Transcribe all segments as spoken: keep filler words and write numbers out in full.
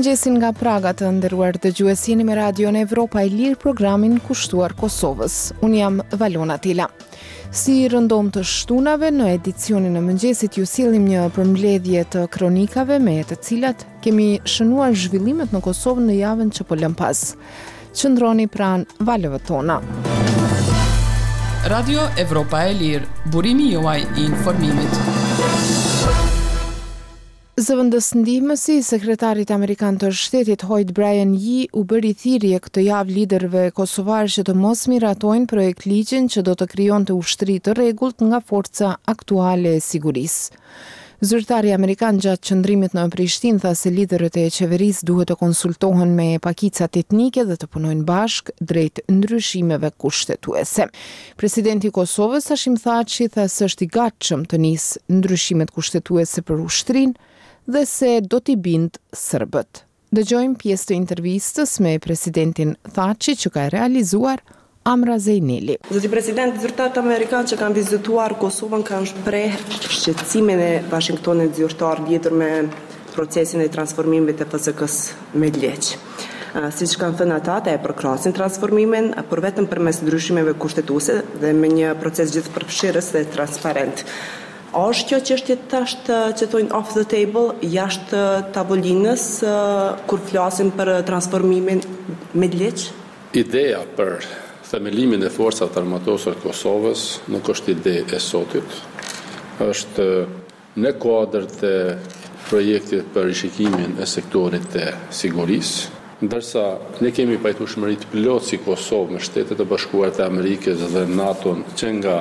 Mirëmëngjesin nga Praga të nderuar dëgjues, jeni me Radion Evropa e Lirë, programin kushtuar Kosovës. Unë jam Valona Tila. Si rëndom të shtunave, në edicionin e mëngjesit ju sillim një përmbledhje të kronikave me të cilat kemi shënuar zhvillimet në Kosovë në javën që po lëm pas. Qëndroni pranë valëve tona. Radio Evropa e Lirë, burimi juaj i informimit. Zëvendës ndihmësi, sekretarit amerikan të shtetit Hoyt Bryan Yee u bëri thirrje këtë javë liderëve kosovar që të mos miratojnë projekt ligjin që do të krijonte ushtri të rregullt nga forca aktuale e sigurisë. Zyrtari amerikan gjatë qëndrimit në Prishtinë tha se liderët e qeverisë duhet të konsultohen me pakicat etnike dhe të punojnë bashkë drejt ndryshimeve kushtetuese. Presidenti i Kosovës Hashim Thaçi tha se është i gatshëm të nisë ndryshimet kushtetuese për ushtrinë dhe se do t'i bind serbët. Dëgjojmë pjesë të intervistës me presidentin Thaçi që ka realizuar Amra Zejneli. Zoti president, zyrtarët amerikanë që kanë vizituar Kosovën kanë shpreh shqetësimin e Washingtonit zyrtar lidhur me procesin e transformimit të F S K-s me Leq. Si që kanë thënë ata, ata e përkrasin transformimin, por vetëm përmes ndryshimeve kushtetuese dhe me një proces gjithëpërfshirës dhe transparent. A është kjo çështje tash që thonë off the table, jashtë tavolinës, kur flasim për transformimin me Leq? Ideja për themelimin e forcat armatosur të Kosovës nuk është ide e sotit. Është në kuadër të projektit për rishikimin e sektorit të sigurisë, ndërsa ne kemi pajtueshmëri të plotë si Kosovë me Shtetet e Bashkuara të Amerikës dhe NATO-n që nga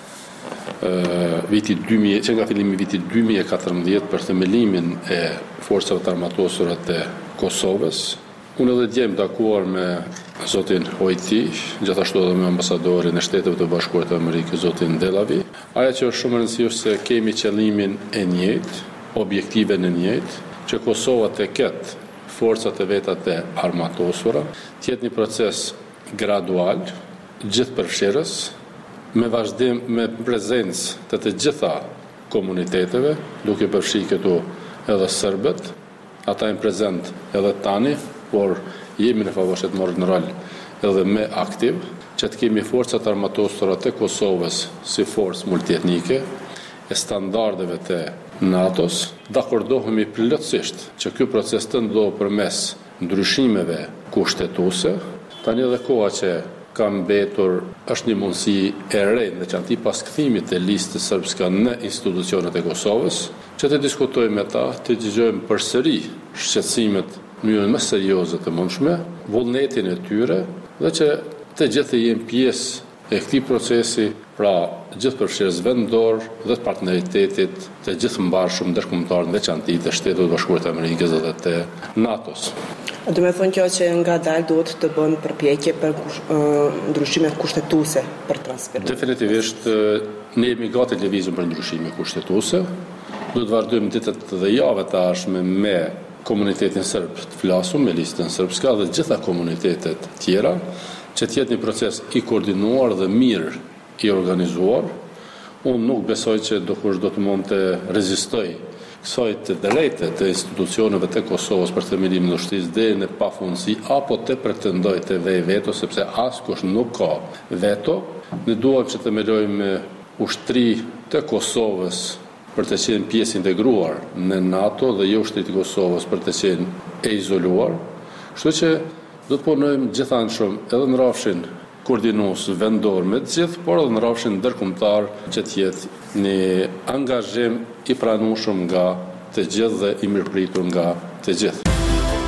Uh, viti dy mijë, që nga fillimi i vitit dy mijë e katërmbëdhjetë për themelimin e forcave të armatosura të Kosovës. Unë edhe djem takuar me zotin Hojti, gjithashtu edhe me ambasadorin e Shteteve të Bashkuara të Amerikës, zotin Delavi. Ajo që është shumë e rëndësishme se kemi qëllimin e njëjtë, objektiven e njëjtë, që Kosova të ketë forcat e veta të armatosura, të jetë një proces gradual, gjithëpërfshirës, me vazhdim me prezencë të të gjitha komuniteteve, duke përfshi këtu edhe serbët, ata janë prezent edhe tani, por jemi në favor të marrë në rol edhe me aktiv, që të kemi forcat armatosura të Kosovës si forcë multietnike, e standardeve të NATO-s, dakordohemi plotësisht që ky proces të ndodhë përmes ndryshimeve kushtetuese, tani edhe koha që kam mbetur është një mundësi e re në veçanti pas kthimit të listës serbske në institucionet e Kosovës, që të diskutojmë me ta, të dëgjojmë përsëri shqetësimet në mënyrën më serioze të mundshme, vullnetin e tyre dhe që të gjithë jenë pjesë e këtij procesi, pra gjithëpërfshirës vendor dhe të partneritetit të gjithëmbarshëm ndërkombëtar në veçanti të Shtetit të Bashkuara të Amerikës dhe të NATO-s. Do me thonë kjo që nga dalë duhet të bën përpjekje për uh, ndryshimet kushtetuese për transferim. Definitivisht ne jemi gati të lëvizim për ndryshime kushtetuese. Do të vazhdojmë ditët dhe javët e ardhshme me komunitetin serb të flasur, me listën serbske dhe gjitha komunitetet tjera, që të jetë një proces i koordinuar dhe mirë i organizuar. Unë nuk besoj që do kush do të mund të rezistoj kësaj të drejtë të institucioneve të Kosovës për themelimin e ushtrisë deri në pafundësi apo të pretendoj të vej veto, sepse askush nuk ka veto. Ne duam që të themelojmë ushtri të Kosovës për të qenë pjesë integruar në NATO dhe jo ushtri të Kosovës për të qenë e izoluar. Kështu që do të punojmë gjithanshëm edhe në rrafshin koordinues vendor me të gjithë, por edhe në rrafshin ndërkombëtar që të jetë një angazhim i pranueshëm nga të gjithë dhe i mirëpritur nga të gjithë.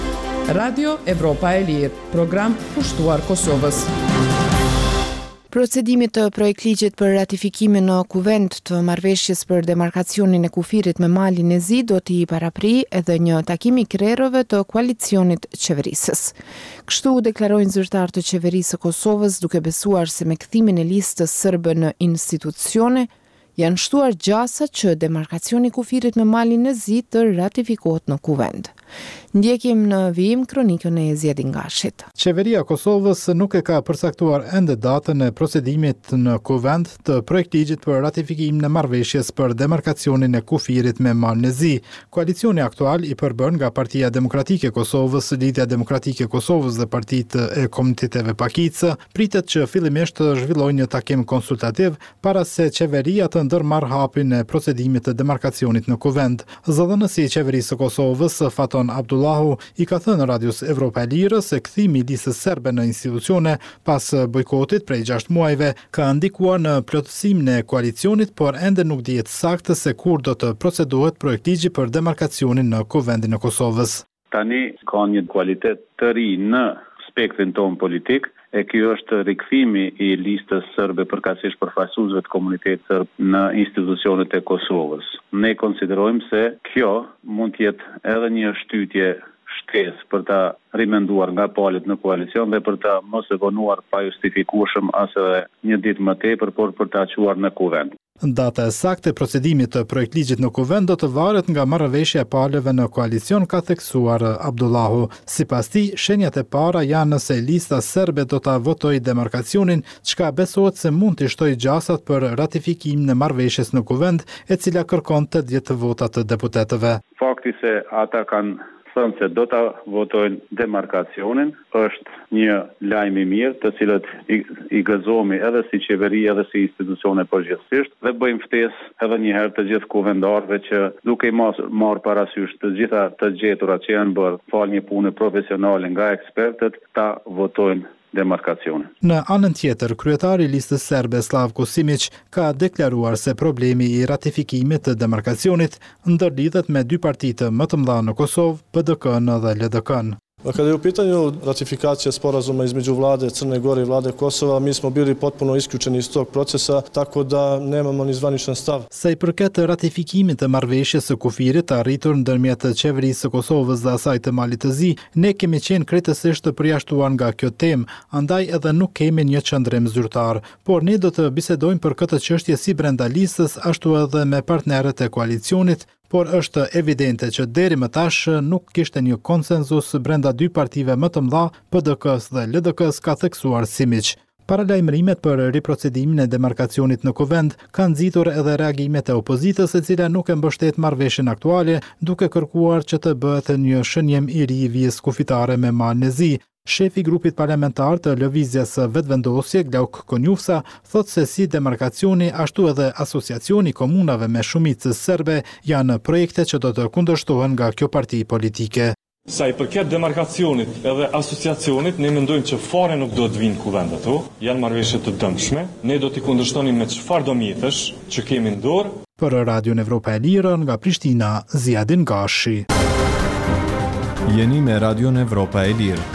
Radio Evropa e Lirë, program kushtuar Kosovës. Procedimi të projektligjit për ratifikimin në kuvend të marrëveshjes për demarkacionin e kufirit me Malin e Zi do t'i parapri edhe një takim i krerëve të koalicionit qeverisës. Kështu deklarojnë zyrtar të qeverisë së Kosovës, duke besuar se me kthimin e listës serbe në institucione janë shtuar gjasa që demarkacioni i kufirit me Malin e Zi të ratifikohet në kuvend. Ndjekim në vijim kronikën e Zjedin Gashit. Qeveria e Kosovës nuk e ka përcaktuar ende datën e procedimit në Kuvend të projektligjit për ratifikimin e marrëveshjes për demarkacionin e kufirit me Mal në Zi. Koalicioni aktual i përbën nga Partia Demokratike e Kosovës, Lidhja Demokratike e Kosovës dhe Partitë e Komuniteteve Pakicë pritet që fillimisht të zhvillojë një takim konsultativ para se qeveria të ndërmarrë hapin e procedimit të demarkacionit në Kuvend. Zëdhënësi i qeverisë së Kosovës, Faton Abdullahu, i ka thënë Radios Evropa e Lirë se kthimi i listës serbe në institucione pas bojkotit prej gjashtë muajve ka ndikuar në plotësimin e koalicionit, por ende nuk dihet saktë se kur do të procedohet projektligji për demarkacionin në Kuvendin e Kosovës. Tani ka një kualitet të ri në spektrin ton politik, e kjo është rikthimi i listës serbe përkatësisht përfaqësuesve të komunitetit serb në institucionet e Kosovës. Ne konsiderojmë se kjo mund të jetë edhe një shtytje shtesë për ta rimenduar nga palët në koalicion dhe për ta mos e vonuar pa justifikueshëm as edhe një ditë më tepër, por për ta quar në Kuvend. Data e saktë e procedimit të projektligjit në Kuvend do të varet nga marrëveshja e palëve në koalicion, ka theksuar Abdullahu. Sipas tij, shenjat e para janë nëse lista serbe do ta votojë demarkacionin, çka besohet se mund të shtojë gjasat për ratifikimin e marrëveshjes në Kuvend, e cila kërkon tetëdhjetë vota të deputetëve. Fakti se ata kanë thënë se do ta votojnë demarkacionin është një lajm i mirë, të cilët i, i gëzohemi edhe si qeveri edhe si institucione përgjithsisht, dhe bëjmë ftesë edhe një herë të gjithë kuvendarëve që duke i marrë parasysh të gjitha të gjeturat që janë bërë fal një pune profesionale nga ekspertët, ta votojnë demarkacionin. Në anën tjetër, kryetari i listës serbe Slavko Simić ka deklaruar se problemi i ratifikimit të demarkacionit ndërlidhet me dy partitë më të mëdha në Kosovë, P D K-n dhe L D K-n. Kada je u pitanju ratifikacija sporazuma između vlade Crne Gore i vlade Kosova, mi smo bili potpuno isključeni iz tog procesa, tako da nemamo ni zvaničan stav. Sa i përket ratifikimit të marrëveshjes së kufirit të arritur ndërmjet qeverisë së Kosovës dhe asaj të Malit të Zi, ne kemi qenë krejtësisht të përjashtuar nga kjo temë, andaj edhe nuk kemi një qëndrim zyrtar, por ne do të bisedojmë për këtë çështje si brenda listës, ashtu edhe me partnerët e koalicionit, por është evidente që deri më tash nuk kishte një konsenzus brenda dy partive më të mëdha, P D K-s dhe L D K-s, ka theksuar Simić. Paralajmërimet për riprocedimin e demarkacionit në Kuvend kanë nxitur edhe reagimet e opozitës, e cila nuk e mbështet marrëveshjen aktuale, duke kërkuar që të bëhet një shënjem i ri i vijës kufitare me Mal në Zi. Shefi i grupit parlamentar të lëvizjes vetëvendosje, Glauk Konjufsa, thotë se si demarkacioni ashtu edhe asociacioni komunave me shumicë serbe janë projekte që do të kundërshtohen nga kjo parti politike. Sa i përket demarkacionit edhe asociacionit, ne mendojmë që fare nuk do të vinë Kuvend ato, janë marrëveshje të dëmshme, ne do t'i kundërshtonim me çfarë do mjetesh që kemi në dorë. Për Radion Evropa e Lirë, nga Prishtina, Zjedin Gashi. Jeni me Radion Evropa e Lirë.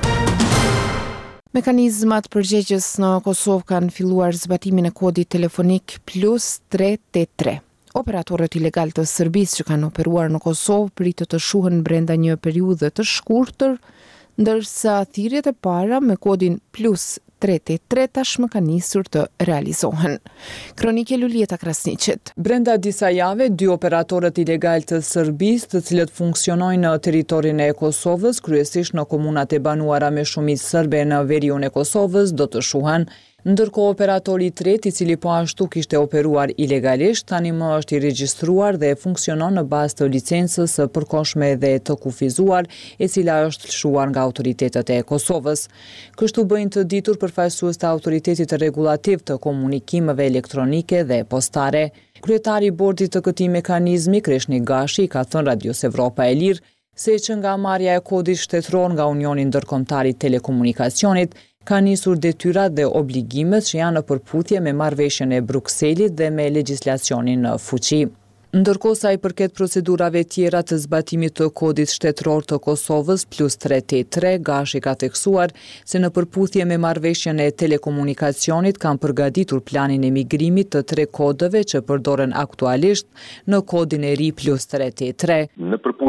Mekanizmat përgjegjës në Kosovë kanë filluar zbatimin e kodit telefonik plus tre tetë tre. Operatorët ilegal të Serbisë që kanë operuar në Kosovë pritet të shuhen brenda një periudhe të shkurtër, ndërsa thirrjet e para me kodin plus tre tetë tre tashmë kanë nisur të realizohen. Kronike Lulieta Krasniqit. Brenda disa jave, dy operatorët ilegal të Serbisë, të cilët funksionojnë në territorin e Kosovës, kryesisht në komunat e banuara me shumicë serbe në veriun e Kosovës, do të shuhen. Ndërkohë operatori i tretë, i cili po ashtu kishte operuar ilegalisht, tani më është i regjistruar dhe funksionon në bazë të licencës së përkohshme dhe të kufizuar, e cila është lëshuar nga autoritetet e Kosovës. Kështu bëjnë të ditur përfaqësues të autoritetit rregullativ të komunikimeve elektronike dhe postare. Kryetari i bordit të këtij mekanizmi, Kreshni Gashi, ka thënë Radios Evropa e Lirë se që nga marrja e kodit shtetëror nga Unioni Ndërkombëtar i Telekomunikacionit ka nisur detyrat dhe obligimet që janë në përputhje me marrëveshjen e Brukselit dhe me legjislacionin në fuqi. Ndërkohë sa i përket procedurave tjera të zbatimit të kodit shtetëror të Kosovës plus tre tetë tre, Gashi ka theksuar se në përputhje me marrëveshjen e telekomunikacionit kanë përgatitur planin e migrimit të tre kodeve që përdoren aktualisht në kodin e ri plus tre tetë tre. Në përputhje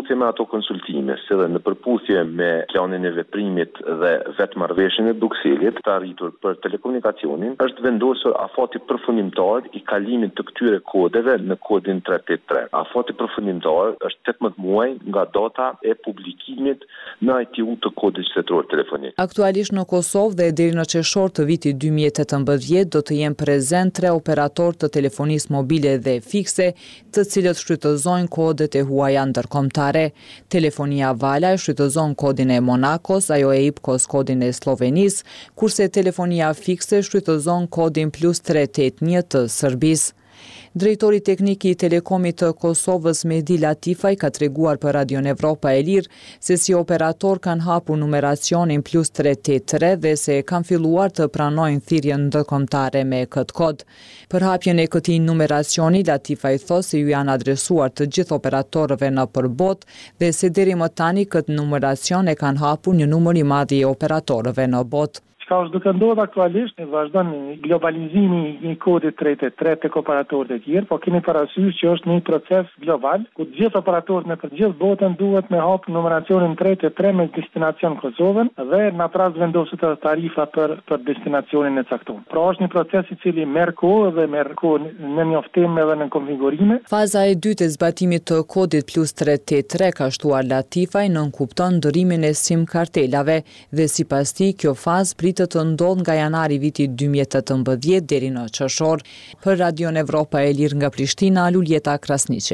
përputhje me ato konsultime, si dhe në përputhje me planin e veprimit dhe vetmarrëveshjen e Brukselit të arritur për telekomunikacionin, është vendosur afati përfundimtar i kalimit të këtyre kodeve në kodin tre tetëdhjetë tre. Afati përfundimtar është tetëmbëdhjetë muaj nga data e publikimit në I T U të kodit shtetëror telefonik. Aktualisht në Kosovë dhe deri në qershor të vitit dy mijë e tetëmbëdhjetë do të jenë prezent tre operatorë të telefonisë mobile dhe fikse, të cilët shfrytëzojnë kodet e huaja ndërkombëtare. Telefonia Vala e shfrytëzon kodin e Monakos, ajo e Ipkos kodin e Slovenisë, kurse telefonia fikse shfrytëzon kodin plus tre tetëdhjetë një të Serbisë. Drejtori teknik i Telekomit të Kosovës Mehdi Latifaj ka treguar për Radion Evropa e Lirë se si operator kanë hapur numeracionin plus tre tetëdhjetë tre dhe se kanë filluar të pranojnë thirrjen ndërkombëtare me këtë kod. Për hapjen e këtij numeracioni, Latifaj thotë se ju janë adresuar të gjithë operatorëve në përbot dhe se deri më tani këtë numeracion e kanë hapur një numër i madh i operatorëve në botë. Ka është duke ndodhur aktualisht, ne vazhdon globalizimi i kodit tre tetëdhjetë tre tek operatorët e tjerë, po keni parasysh që është një proces global, ku të gjithë operatorët në të gjithë botën duhet me hap numeracionin tre tetëdhjetë tre me destinacion Kosovën dhe në atë rast vendoset tarifa për për destinacionin e caktuar. Pra është një proces i cili merr kohë dhe merr kohë në njoftim edhe në konfigurime. Faza e dytë e zbatimit të kodit plus tre tetëdhjetë tre ka shtuar Latifaj nënkupton ndërimin e sim kartelave dhe sipas tij kjo fazë prit të ndodh nga janari vitit dy mijë e tetëmbëdhjetë deri në qershor. Për Radion Evropa e Lirë nga Prishtina, Luljeta Krasniqi.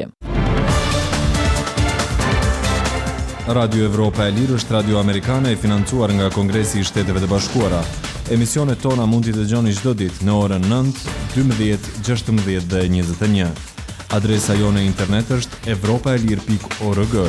Radio Evropa e Lirë është radio amerikane e financuar nga Kongresi i Shteteve të Bashkuara. Emisionet tona mund t'i dëgjoni çdo ditë në orën nëntë, dymbëdhjetë, gjashtëmbëdhjetë dhe njëzet e një. Adresa jone internet është evropaelir pikë org.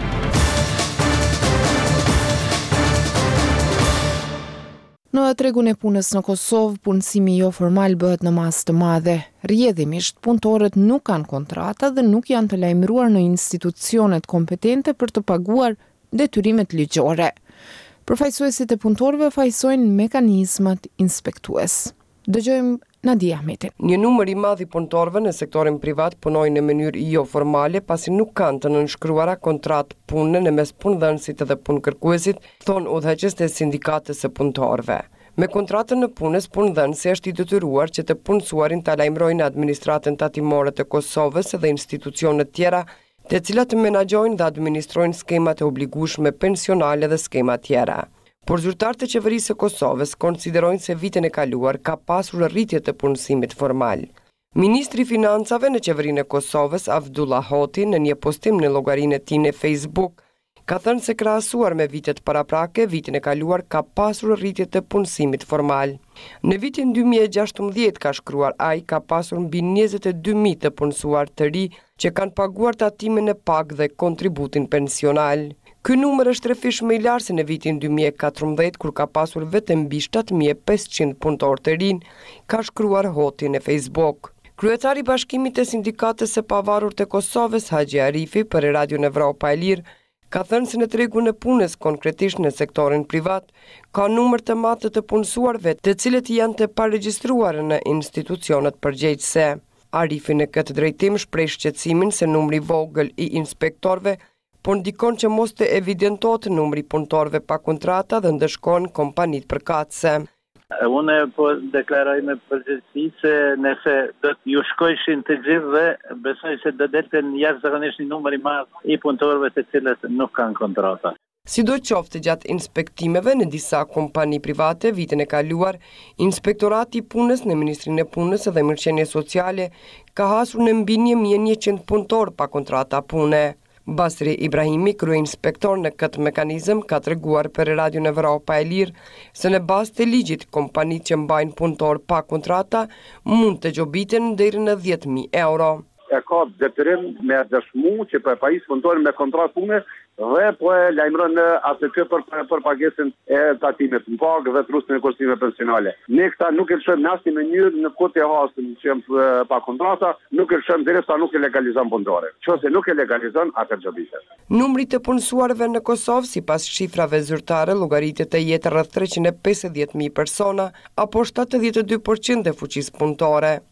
Në tregun e punës në Kosovë, punësimi jo formal bëhet në masë të madhe. Rrjedhimisht, punëtorët nuk kanë kontrata dhe nuk janë të lajmëruar në institucionet kompetente për të paguar detyrimet ligjore. Përfaqësuesit e punëtorëve fajsojnë mekanizmat inspektues. Dëgjojmë Nadia Ahmetin. Një numër i madh i punëtorëve në sektorin privat punojnë në mënyrë jo formale pasi nuk kanë të nënshkruara kontratë pune në mes punëdhënësit dhe punëkërkuesit, thon udhëheqës të sindikatës së punëtorëve. Me kontratën në punës, punëdhënësi është i detyruar që të punësuarin ta lajmërojnë administratën tatimore të Kosovës dhe institucionet tjera, të cilat menaxhojnë dhe administrojnë skemat e obligueshme pensionale dhe skema tjera. Por zyrtarët e qeverisë së Kosovës konsiderojnë se vitin e kaluar ka pasur rritje të punësimit formal. Ministri i Financave në qeverinë e Kosovës, Avdullah Hoti, në një postim në llogarinë e tij në Facebook, ka thënë se krahasuar me vitet paraprake, vitin e kaluar ka pasur rritje të punësimit formal. Në vitin dy mijë e gjashtëmbëdhjetë, ka shkruar ai, ka pasur mbi njëzet e dy mijë të punësuar të ri që kanë paguar tatimin e pagë dhe kontributin pensional. Ky numër është trefish më i lartë se në vitin dy mijë e katërmbëdhjetë, kur ka pasur vetëm mbi shtatë mijë e pesëqind punëtorë të rinj, ka shkruar Hoti në Facebook. Kryetari i Bashkimit të Sindikatës së Pavarur të Kosovës, Haxhi Arifi, për Radion Evropa e Lirë, ka thënë se në tregun e punës, konkretisht në sektorin privat, ka numër të madh të punësuarve, të cilët janë të paregjistruar në institucionet përgjegjëse. Arifi në këtë drejtim shpreh shqetësimin se numri i vogël i inspektorëve por ndikon që mos të evidentohet numri i punëtorëve pa kontrata dhe ndëshkojnë kompanitë përkatëse. Unë po deklaroj me përgjithësi se nëse do t'ju shkojshin të gjithë dhe besoj se do delten jashtëzakonisht një numër i madh i punëtorëve të cilët nuk kanë kontrata. Sidoqoftë gjatë inspektimeve në disa kompani private vitin e kaluar, Inspektorati i Punës në Ministrinë e Punës dhe Mirëqenie Sociale ka hasur në mbi një mijë e njëqind punëtorë pa kontrata pune. Basri Ibrahimi, kryeinspektor në këtë mekanizëm, ka treguar për Radion Evropa e Lirë se në bazë të ligjit kompanitë që mbajnë punëtorë pa kontrata mund të gjobiten deri në dhjetë mijë euro. E ka detyrim me dëshmu që po e pajis punëtorin me kontratë pune dhe po e lajmëron atë kë për, për, për pagesën e tatimit në pagë dhe trusën e kursime pensionale. Ne këta nuk e lëshëm në asnjë mënyrë në kohë të hasën që jam pa kontrata, nuk e lëshëm derisa nuk e legalizon punëtorin. Nëse nuk e legalizon, atë gjobitet. Numri të punësuarve në Kosovë, sipas shifrave zyrtare, llogaritet të jetë rreth treqind e pesëdhjetë mijë persona, apo shtatëdhjetë e dy përqind e fuqisë punëtore.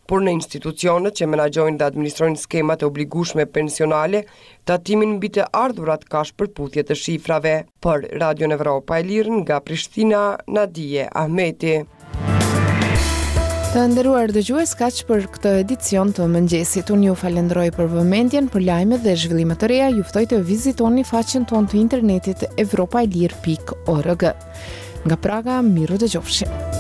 por në institucionet që menaxhojnë dhe administrojnë skemat e obligueshme pensionale, tatimin mbi të ardhurat ka shpërputhje të shifrave. Për Radion Evropa e Lirë nga Prishtina, Nadije Ahmeti. Të nderuar dëgjues, kaq për këtë edicion të mëngjesit. Unë ju falenderoj për vëmendjen, për lajmet dhe zhvillimet të reja. Ju ftoj të vizitoni faqen tonë të internetit evropaelir pikë org. Nga Praga, miru dëgjofshim.